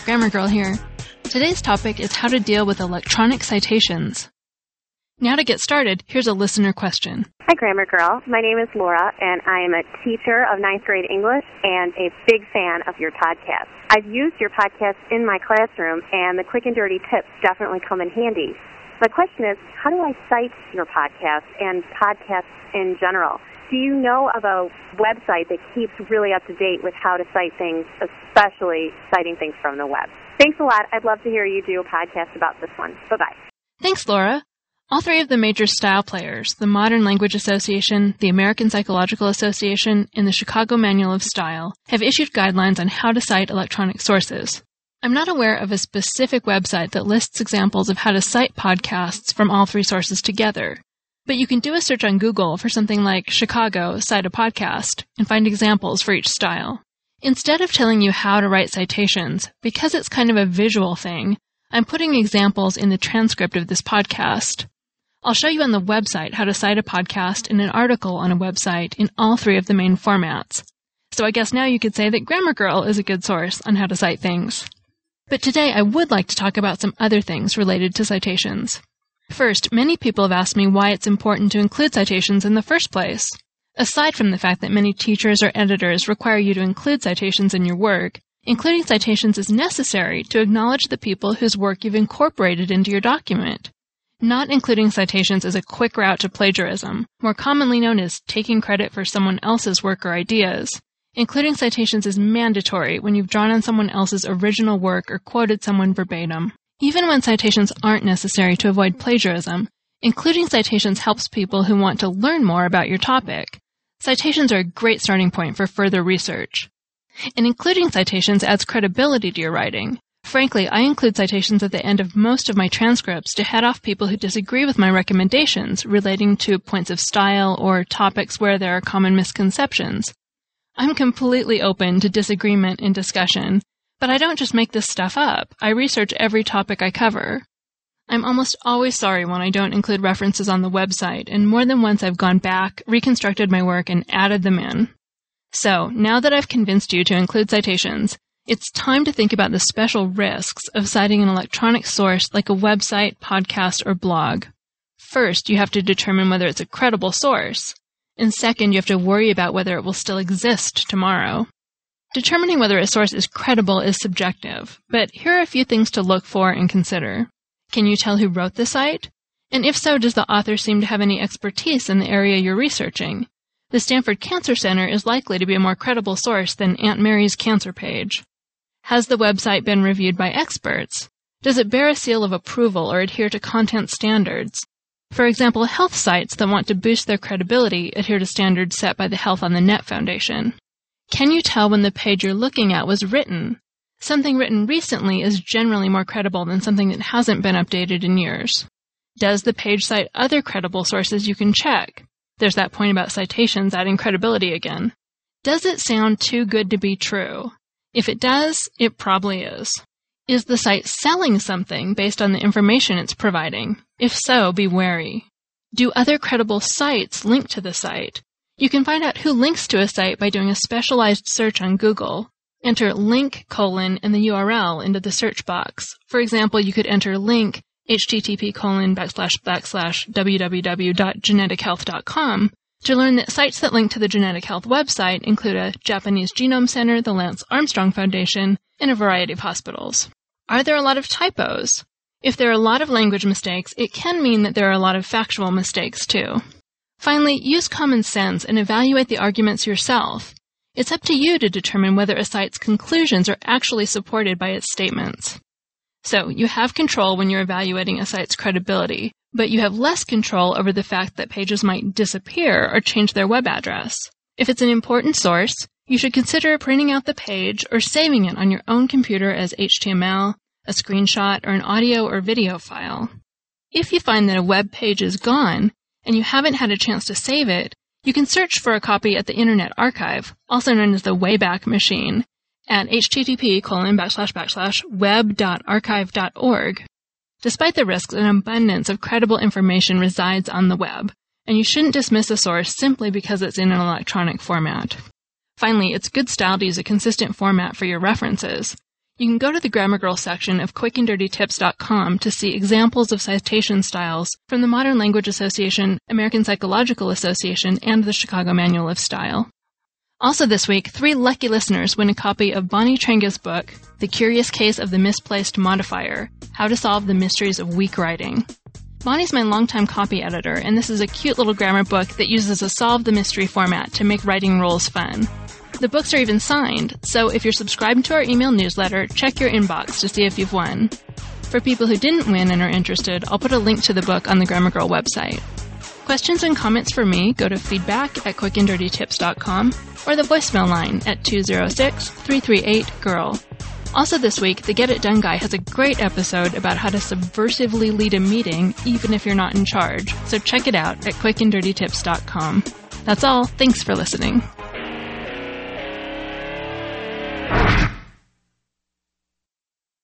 Grammar Girl here. Today's topic is how to deal with electronic citations. Now to get started, here's a listener question. Hi, Grammar Girl. My name is Laura, and I am a teacher of 9th grade English and a big fan of your podcast. I've used your podcast in my classroom, and the quick and dirty tips definitely come in handy. My question is, how do I cite your podcast and podcasts in general? Do you know of a website that keeps really up to date with how to cite things, especially citing things from the web? Thanks a lot. I'd love to hear you do a podcast about this one. Bye-bye. Thanks, Laura. All three of the major style players, the Modern Language Association, the American Psychological Association, and the Chicago Manual of Style, have issued guidelines on how to cite electronic sources. I'm not aware of a specific website that lists examples of how to cite podcasts from all three sources together. But you can do a search on Google for something like Chicago, cite a podcast, and find examples for each style. Instead of telling you how to write citations, because it's kind of a visual thing, I'm putting examples in the transcript of this podcast. I'll show you on the website how to cite a podcast and an article on a website in all three of the main formats. So I guess now you could say that Grammar Girl is a good source on how to cite things. But today I would like to talk about some other things related to citations. First, many people have asked me why it's important to include citations in the first place. Aside from the fact that many teachers or editors require you to include citations in your work, including citations is necessary to acknowledge the people whose work you've incorporated into your document. Not including citations is a quick route to plagiarism, more commonly known as taking credit for someone else's work or ideas. Including citations is mandatory when you've drawn on someone else's original work or quoted someone verbatim. Even when citations aren't necessary to avoid plagiarism, including citations helps people who want to learn more about your topic. Citations are a great starting point for further research. And including citations adds credibility to your writing. Frankly, I include citations at the end of most of my transcripts to head off people who disagree with my recommendations relating to points of style or topics where there are common misconceptions. I'm completely open to disagreement and discussion, but I don't just make this stuff up. I research every topic I cover. I'm almost always sorry when I don't include references on the website, and more than once I've gone back, reconstructed my work, and added them in. So, now that I've convinced you to include citations, it's time to think about the special risks of citing an electronic source like a website, podcast, or blog. First, you have to determine whether it's a credible source. And second, you have to worry about whether it will still exist tomorrow. Determining whether a source is credible is subjective, but here are a few things to look for and consider. Can you tell who wrote the site? And if so, does the author seem to have any expertise in the area you're researching? The Stanford Cancer Center is likely to be a more credible source than Aunt Mary's cancer page. Has the website been reviewed by experts? Does it bear a seal of approval or adhere to content standards? For example, health sites that want to boost their credibility adhere to standards set by the Health on the Net Foundation. Can you tell when the page you're looking at was written? Something written recently is generally more credible than something that hasn't been updated in years. Does the page cite other credible sources you can check? There's that point about citations adding credibility again. Does it sound too good to be true? If it does, it probably is. Is the site selling something based on the information it's providing? If so, be wary. Do other credible sites link to the site? You can find out who links to a site by doing a specialized search on Google. Enter link: and the URL into the search box. For example, you could enter link http://www.genetichealth.com to learn that sites that link to the Genetic Health website include a Japanese Genome Center, the Lance Armstrong Foundation, and a variety of hospitals. Are there a lot of typos? If there are a lot of language mistakes, it can mean that there are a lot of factual mistakes too. Finally, use common sense and evaluate the arguments yourself. It's up to you to determine whether a site's conclusions are actually supported by its statements. So, you have control when you're evaluating a site's credibility, but you have less control over the fact that pages might disappear or change their web address. If it's an important source, you should consider printing out the page or saving it on your own computer as HTML, a screenshot, or an audio or video file. If you find that a web page is gone, and you haven't had a chance to save it, you can search for a copy at the Internet Archive, also known as the Wayback Machine, at http://web.archive.org. Despite the risks, an abundance of credible information resides on the web, and you shouldn't dismiss a source simply because it's in an electronic format. Finally, it's good style to use a consistent format for your references. You can go to the Grammar Girl section of quickanddirtytips.com to see examples of citation styles from the Modern Language Association, American Psychological Association, and the Chicago Manual of Style. Also this week, 3 lucky listeners win a copy of Bonnie Trenga's book, The Curious Case of the Misplaced Modifier, How to Solve the Mysteries of Weak Writing. Bonnie's my longtime copy editor, and this is a cute little grammar book that uses a solve the mystery format to make writing rules fun. The books are even signed, so if you're subscribed to our email newsletter, check your inbox to see if you've won. For people who didn't win and are interested, I'll put a link to the book on the Grammar Girl website. Questions and comments for me, go to feedback@quickanddirtytips.com or the voicemail line at 206-338-GIRL. Also this week, the Get It Done guy has a great episode about how to subversively lead a meeting even if you're not in charge, so check it out at quickanddirtytips.com. That's all. Thanks for listening.